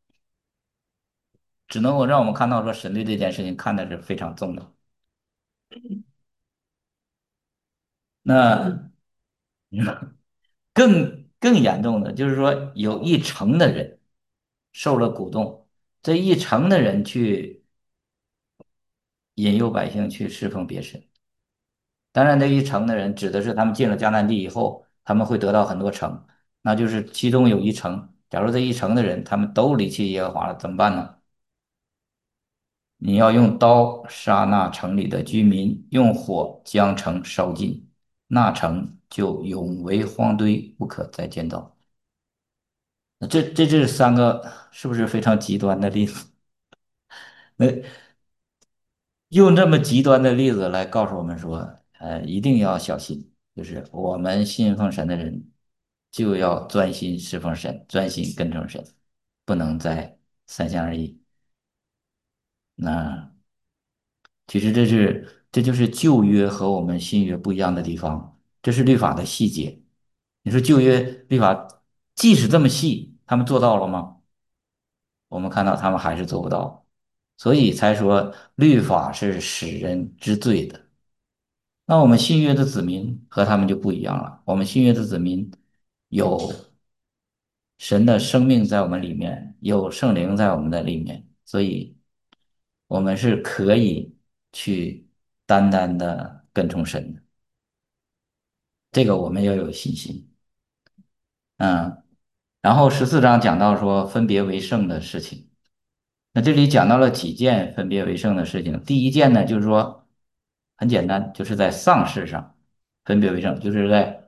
只能够让我们看到说，神对这件事情看的是非常重的。 那更严重的就是说，有一成的人受了鼓动，这一成的人去引诱百姓去侍奉别神。当然，这一成的人指的是他们进了迦南地以后，他们会得到很多城，那就是其中有一成。假如这一成的人他们都离弃耶和华了，怎么办呢？你要用刀杀那城里的居民，用火将城烧尽，那城就永为荒堆，不可再建造。这三个是不是非常极端的例子？那用这么极端的例子来告诉我们说，一定要小心，就是我们信奉神的人就要专心侍奉神，专心跟从神，不能再三心二意。那其实这就是旧约和我们新约不一样的地方，这是律法的细节。你说旧约律法即使这么细，他们做到了吗？我们看到他们还是做不到，所以才说律法是使人知罪的。那我们新约的子民和他们就不一样了，我们新约的子民有神的生命在我们里面，有圣灵在我们的里面，所以我们是可以去单单的跟从神的，这个我们要有信心。嗯，然后14章讲到说分别为圣的事情。那这里讲到了几件分别为圣的事情。第一件呢，就是说很简单，就是在丧事上分别为圣，就是在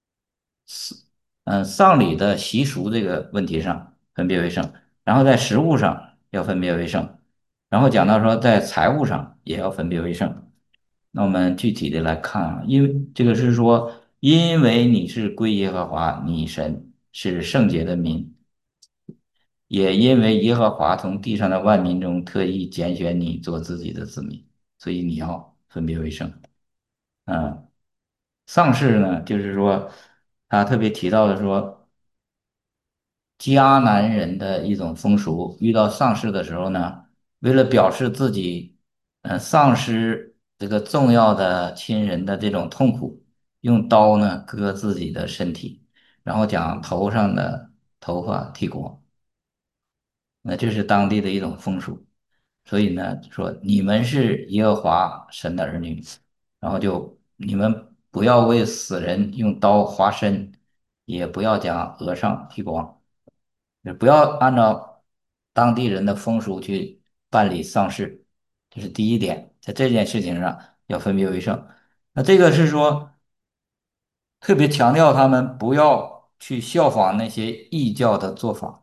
丧礼的习俗这个问题上分别为圣，然后在食物上要分别为圣，然后讲到说在财务上也要分别为圣。那我们具体的来看啊，因为这个是说，因为你是归耶和华你神是圣洁的民，也因为耶和华从地上的万民中特意拣选你做自己的子民，所以你要分别为圣。嗯，丧事呢，就是说他特别提到的说，迦南人的一种风俗，遇到丧事的时候呢，为了表示自己丧失这个重要的亲人的这种痛苦，用刀呢割自己的身体，然后将头上的头发剃光。那这是当地的一种风俗，所以呢，说你们是耶和华神的儿女，然后就你们不要为死人用刀划身，也不要将额上剃光，也不要按照当地人的风俗去办理丧事，这是第一点，在这件事情上要分别为圣。那这个是说特别强调他们不要去效仿那些异教的做法。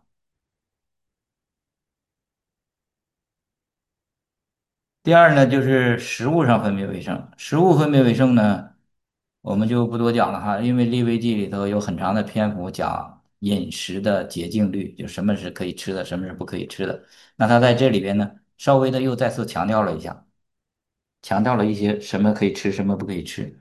第二呢，就是食物上分别为圣。食物分别为圣呢，我们就不多讲了哈，因为利未记里头有很长的篇幅讲饮食的洁净律，就什么是可以吃的，什么是不可以吃的。那他在这里边呢，稍微的又再次强调了一下，强调了一些什么可以吃，什么不可以吃。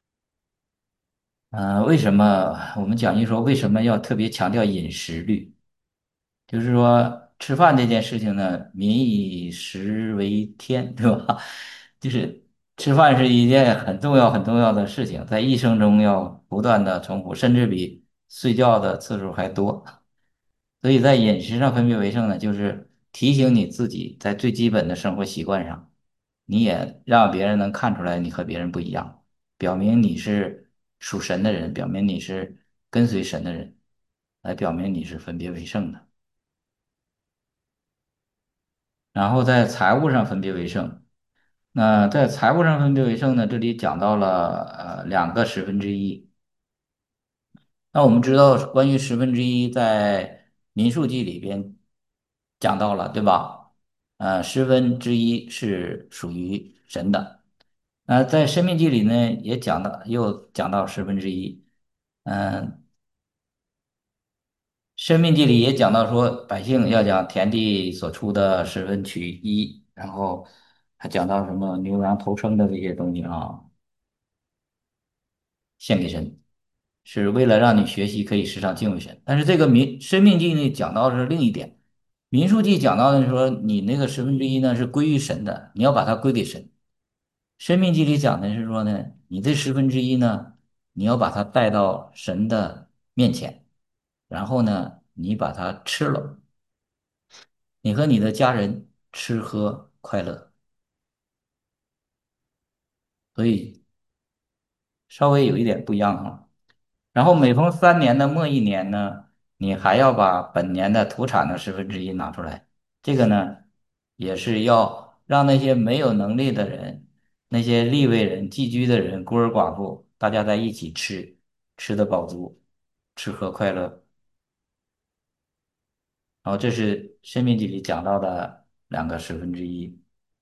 为什么我们讲义说为什么要特别强调饮食律？就是说吃饭这件事情呢，民以食为天，对吧？就是吃饭是一件很重要、很重要的事情，在一生中要不断的重复，甚至比睡觉的次数还多。所以在饮食上分别为圣呢，就是提醒你自己在最基本的生活习惯上，你也让别人能看出来你和别人不一样，表明你是属神的人，表明你是跟随神的人，来表明你是分别为圣的。然后在财务上分别为圣。那在财务上分别为圣呢，这里讲到了2个1/10。那我们知道关于1/10在民数记里边讲到了，对吧？1/10是属于神的。在申命记里呢也讲到，又讲到十分之一。嗯、申命记里也讲到说，百姓要将田地所出的1/10，然后还讲到什么牛羊头生的这些东西啊，献给神，是为了让你学习可以时常敬畏神。但是这个申命记呢讲到的是另一点，民数记讲到的是说，你那个1/10呢是归于神的，你要把它归给神。 生命记里讲的是说呢，你这十分之一呢，你要把它带到神的面前，然后呢，你把它吃了，你和你的家人吃喝快乐，所以稍微有一点不一样哈。然后每逢3年的末一年呢，你还要把本年的土产的十分之一拿出来。这个呢，也是要让那些没有能力的人、那些利未人、寄居的人、孤儿寡妇，大家在一起吃，吃得饱足，吃喝快乐。然后这是《生命记》里讲到的两个十分之一。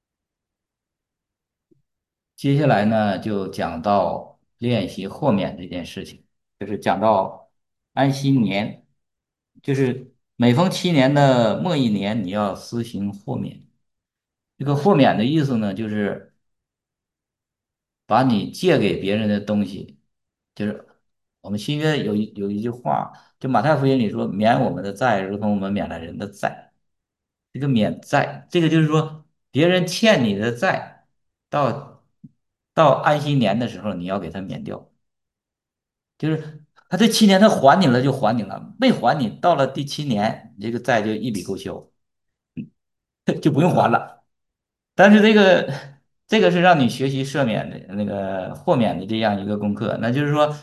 接下来呢，就讲到练习豁免这件事情，就是讲到安息年，就是每逢7年的末一年，你要施行豁免。这个豁免的意思呢，就是把你借给别人的东西，就是我们新约有一句话，就马太福音里说：“免我们的债，如同我们免了人的债。”这个免债，这个就是说别人欠你的债，到安息年的时候，你要给他免掉。就是他这7年他还你了就还你了，没还你，到了第7年，你这个债就一笔勾销，就不用还了。但是这个是让你学习赦免的那个豁免的这样一个功课，那就是说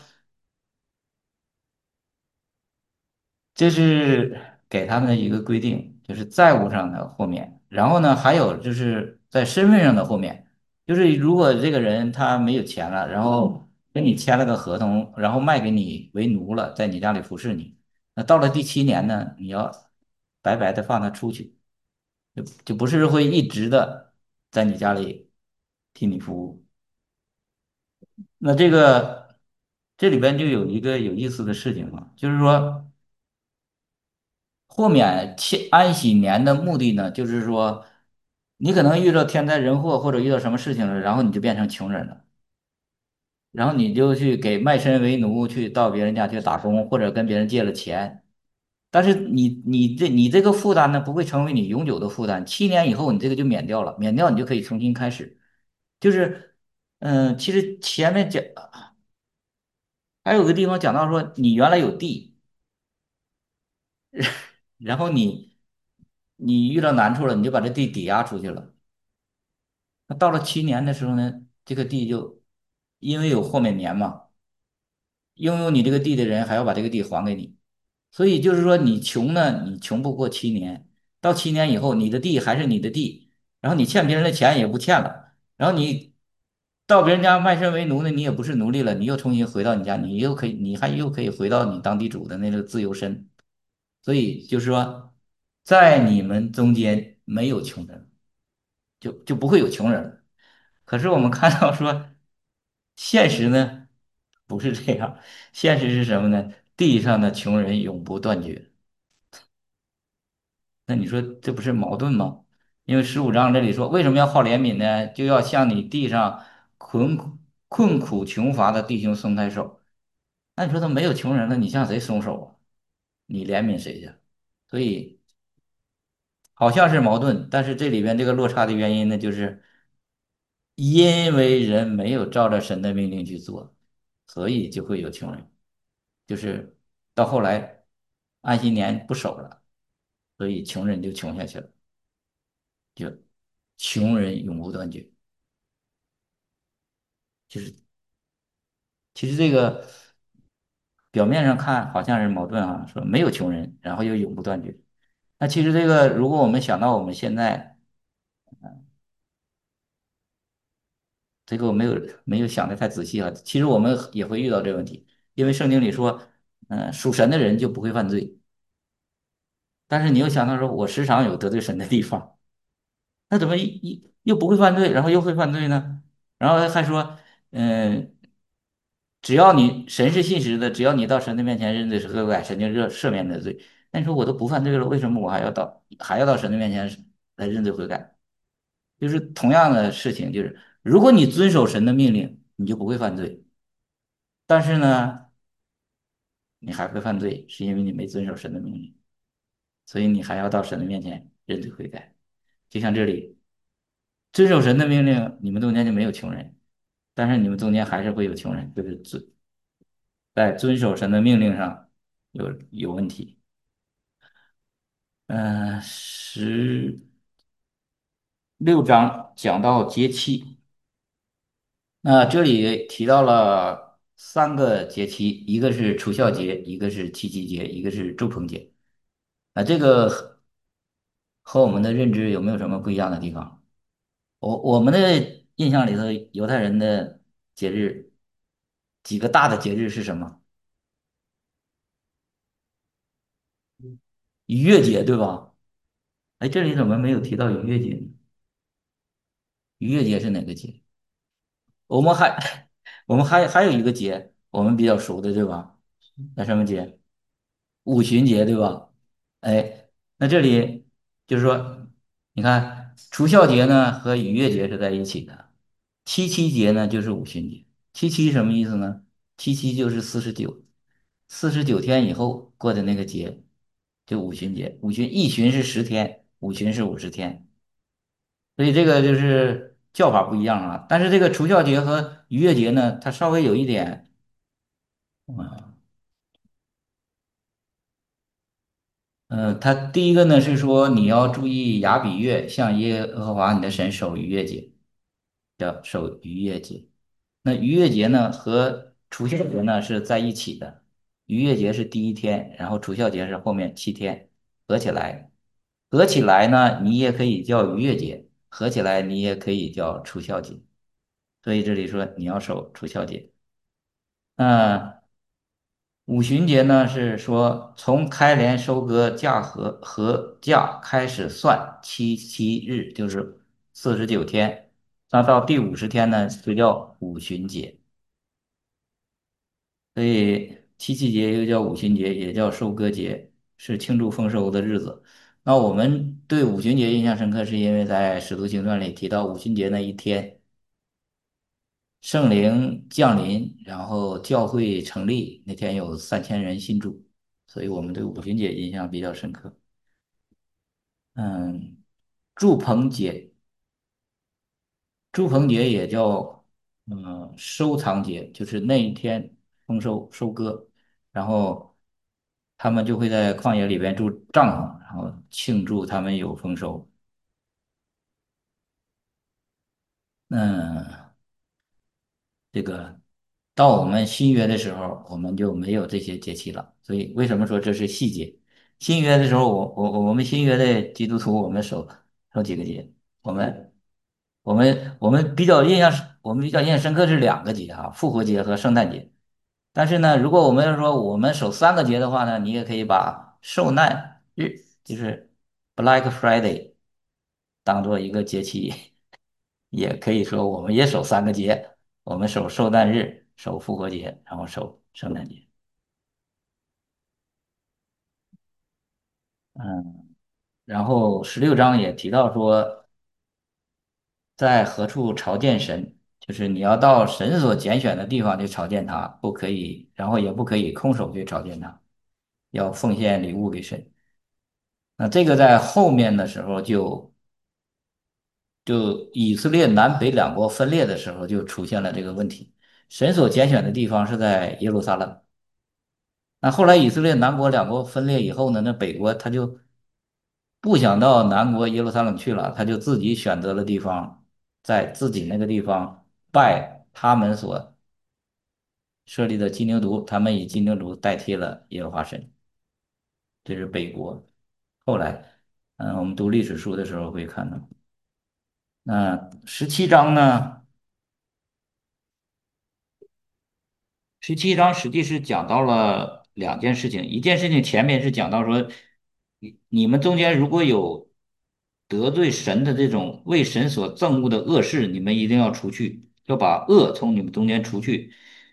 这是给他们的一个规定，就是债务上的豁免。然后呢，还有就是在身份上的豁免，就是如果这个人他没有钱了，然后跟你签了个合同，然后卖给你为奴了，在你家里服侍你，那到了第7年呢，你要白白的放他出去，就不是会一直的在你家里替你服务。那这里边就有一个有意思的事情啊，就是说。豁免安喜年的目的呢，就是说，你可能遇到天灾人祸或者遇到什么事情了，然后你就变成穷人了，然后你就去给卖身为奴，去到别人家去打工，或者跟别人借了钱，但是你这个负担呢，不会成为你永久的负担，7年以后你这个就免掉了，免掉你就可以重新开始，就是，其实前面讲还有个地方讲到说，你原来有地。然后你遇到难处了，你就把这地抵押出去了。那到了7年的时候呢，这个地就因为有豁免年嘛，拥有你这个地的人还要把这个地还给你，所以就是说你穷呢，你穷不过七年，到七年以后，你的地还是你的地，然后你欠别人的钱也不欠了，然后你到别人家卖身为奴呢，你也不是奴隶了，你又重新回到你家，你又可以回到你当地主的那个自由身，所以就是说，在你们中间没有穷人。就不会有穷人了。可是我们看到说，现实呢不是这样，现实是什么呢？地上的穷人永不断绝。那你说这不是矛盾吗？因为15章这里说，为什么要好怜悯呢？就要向你地上困苦困苦穷乏的弟兄松开手。那你说他没有穷人了，你向谁松手啊？你怜悯谁去？所以好像是矛盾，但是这里边这个落差的原因呢，就是因为人没有照着神的命令去做，所以就会有穷人。就是到后来安息年不守了，所以穷人就穷下去了，就穷人永不断绝。就是其实这个表面上看好像是矛盾啊，说没有穷人，然后又永不断绝。那其实这个如果我们想到我们现在这个我没有想的太仔细啊，其实我们也会遇到这个问题，因为圣经里说，属神的人就不会犯罪。但是你又想到说，我时常有得罪神的地方，那怎么又不会犯罪，然后又会犯罪呢？然后还说，嗯、只要你神是信实的，只要你到神的面前认罪悔改，神就赦免你的罪。那你说我都不犯罪了，为什么我还要到神的面前来认罪悔改？就是同样的事情，就是如果你遵守神的命令，你就不会犯罪。但是呢，你还会犯罪，是因为你没遵守神的命令，所以你还要到神的面前认罪悔改。就像这里。 遵守神的命令，你们中间就没有穷人，但是你们中间还是会有穷人，就是在遵守神的命令上有问题。16章讲到节期，那这里提到了3个节期，一个是除孝节，一个是七夕节，一个是祝棚节。那这个和我们的认知有没有什么不一样的地方？我们的印象里头，犹太人的节日几个大的节日是什么？逾越节，对吧？哎，这里怎么没有提到逾越节呢？逾越节是哪个节？我们还我们还有一个节，我们比较熟的，对吧？那什么节？五旬节，对吧？哎，那这里就是说，你看除孝节呢和逾越节是在一起的，七七节呢就是五旬节。七七什么意思呢？七七就是49天以后过的那个节，就五旬节。一旬是10天，五旬是50天，所以这个就是叫法不一样啊。但是这个除孝节和逾越节呢，它稍微有一点。它第一个呢是说你要注意亚比月，向耶和华你的神守逾越节，叫守逾越节。那逾越节呢和除孝节呢是在一起的，逾越节是第一天，然后除孝节是后面7天，合起来，合起来呢你也可以叫逾越节，合起来你也可以叫除孝节。所以这里说你要守除孝节。那五旬节呢，是说从开镰收割价开始算7日，就是49天。那到第50天呢，就叫五旬节。所以七夕节又叫五旬节，也叫收割节，是庆祝丰收的日子。那我们对五旬节印象深刻，是因为在《使徒行传》里提到五旬节那一天，圣灵降临，然后教会成立，那天有3000人信主，所以我们对五旬节印象比较深刻。嗯，祝棚节，祝棚节也叫收藏节，就是那一天丰收收割，然后他们就会在旷野里边住帐篷，然后庆祝他们有丰收。嗯，这个到我们新约的时候，我们就没有这些节气了。所以为什么说这是细节？新约的时候，我们新约的基督徒，我们守几个节？我们我们比较印象深刻是2个节啊，复活节和圣诞节。但是呢，如果我们要说我们守3个节的话呢，你也可以把受难日，就是 Black Friday 当做一个节气，也可以说我们也守3个节，我们守受难日，守复活节，然后守圣诞节。嗯，然后16章也提到说，在何处朝见神，就是你要到神所拣选的地方去朝见他，不可以，然后也不可以空手去朝见他，要奉献礼物给神。那这个在后面的时候就以色列南北两国分裂的时候就出现了这个问题。神所拣选的地方是在耶路撒冷。那后来以色列南国两国分裂以后呢，那北国他就不想到南国耶路撒冷去了，他就自己选择了地方，在自己那个地方拜他们所设立的金牛犊，他们以金牛犊代替了耶和华神，这是北国。后来，我们读历史书的时候会看到。那17章呢？17章实际是讲到了2件事情，一件事情前面是讲到说，你们中间如果有得罪神的这种为神所憎恶的恶事，你们一定要除去，要把恶从你们中间除去。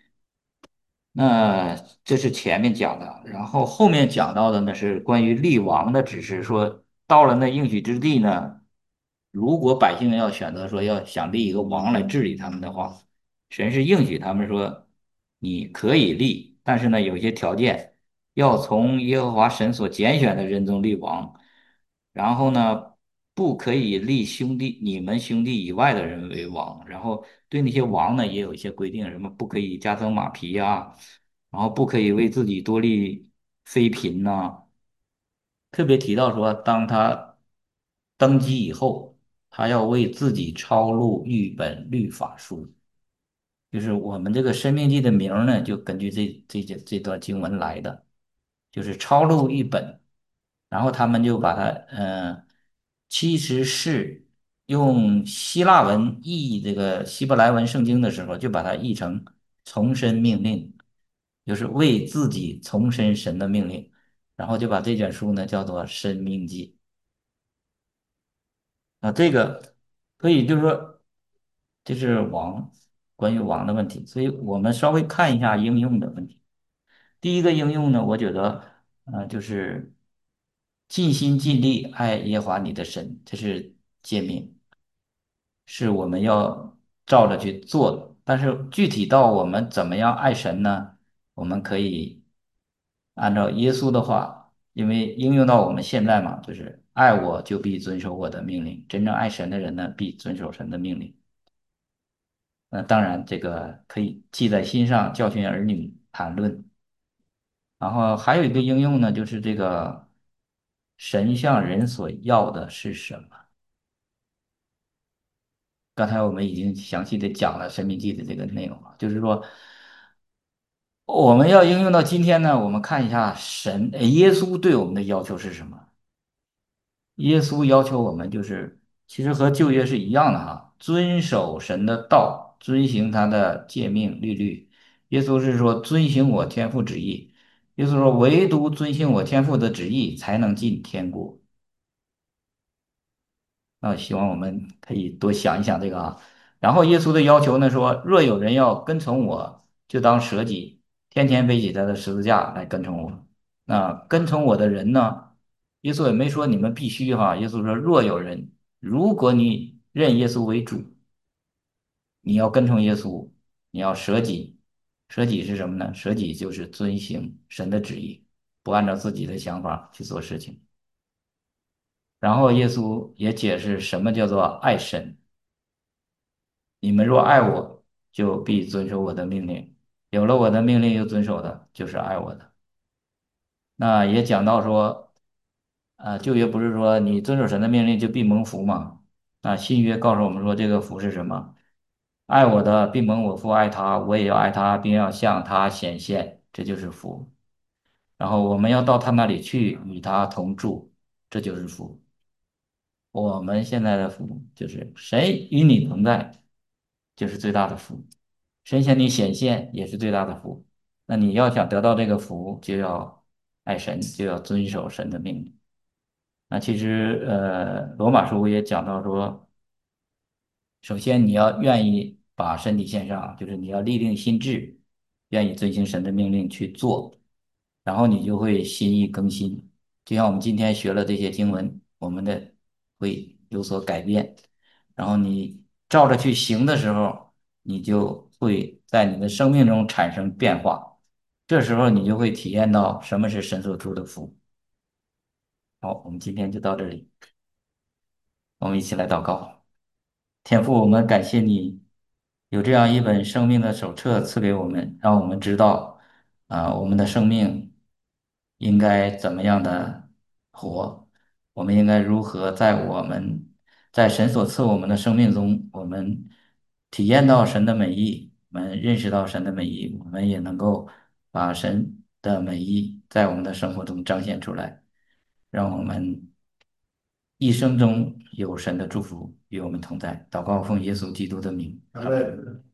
那这是前面讲的，然后后面讲到的呢是关于立王的指示，说到了那应许之地呢，如果百姓要选择说要想立一个王来治理他们的话，神是应许他们说你可以立，但是呢有一些条件，要从耶和华神所拣选的人中立王，然后呢。 不可以立你们兄弟以外的人为王。然后对那些王呢，也有一些规定，什么不可以加增马匹呀、然后不可以为自己多立妃嫔呐、特别提到说，当他登基以后，他要为自己抄录一本律法书。就是我们这个《申命记》的名儿呢，就根据这段经文来的，就是抄录一本，然后他们就把它，其实是用希腊文译这个希伯来文圣经的时候，就把它译成重申命令，就是为自己重申神的命令，然后就把这卷书呢叫做《申命记》。那这个所以就是说，这是关于王的问题，所以我们稍微看一下应用的问题。第一个应用呢，我觉得，就是尽心尽力爱耶和华你的神，这是诫命，是我们要照着去做的。但是具体到我们怎么样爱神呢？我们可以按照耶稣的话，因为应用到我们现在嘛，就是爱我就必遵守我的命令，真正爱神的人呢，必遵守神的命令。当然这个可以记在心上，教训儿女，谈论。然后还有一个应用呢，就是这个神向人所要的是什么？刚才我们已经详细的讲了《申命记》的这个内容了，就是说我们要应用到今天呢，我们看一下耶稣对我们的要求是什么？耶稣要求我们就是，其实和旧约是一样的哈，遵守神的道，遵行他的诫命律律。耶稣是说遵行我天父旨意，耶稣说唯独遵行我天父的旨意，才能进天国。希望我们可以多想一想这个啊。然后耶稣的要求呢说，若有人要跟从我，就当舍己，天天背起他的十字架来跟从我。那跟从我的人呢，耶稣也没说你们必须哈，耶稣说若有人，如果你认耶稣为主，你要跟从耶稣，你要舍己。舍己是什么呢？舍己就是遵行神的旨意，不按照自己的想法去做事情。然后耶稣也解释什么叫做爱神。你们若爱我，就必遵守我的命令。有了我的命令又遵守的，就是爱我的。那也讲到说，旧约不是说你遵守神的命令就必蒙福吗？那新约告诉我们说，这个福是什么？爱我的必蒙我父爱他，我也要爱他，并要向他显现，这就是福。然后我们要到他那里去，与他同住，这就是福。我们现在的福就是神与你同在，就是最大的福。神向你显现也是最大的福。那你要想得到这个福，就要爱神，就要遵守神的命令。那其实罗马书也讲到说，首先你要愿意把身体献上，就是你要立定心志，愿意遵行神的命令去做，然后你就会心意更新。就像我们今天学了这些经文，我们的会有所改变，然后你照着去行的时候，你就会在你的生命中产生变化，这时候你就会体验到什么是神所祝的福。好，我们今天就到这里，我们一起来祷告。天父，我们感谢你有这样一本生命的手册赐给我们，让我们知道我们的生命应该怎么样的活，我们应该如何在神所赐我们的生命中，我们体验到神的美意，我们认识到神的美意，我们也能够把神的美意在我们的生活中彰显出来，让我们一生中有神的祝福与我们同在。祷告奉耶稣基督的名。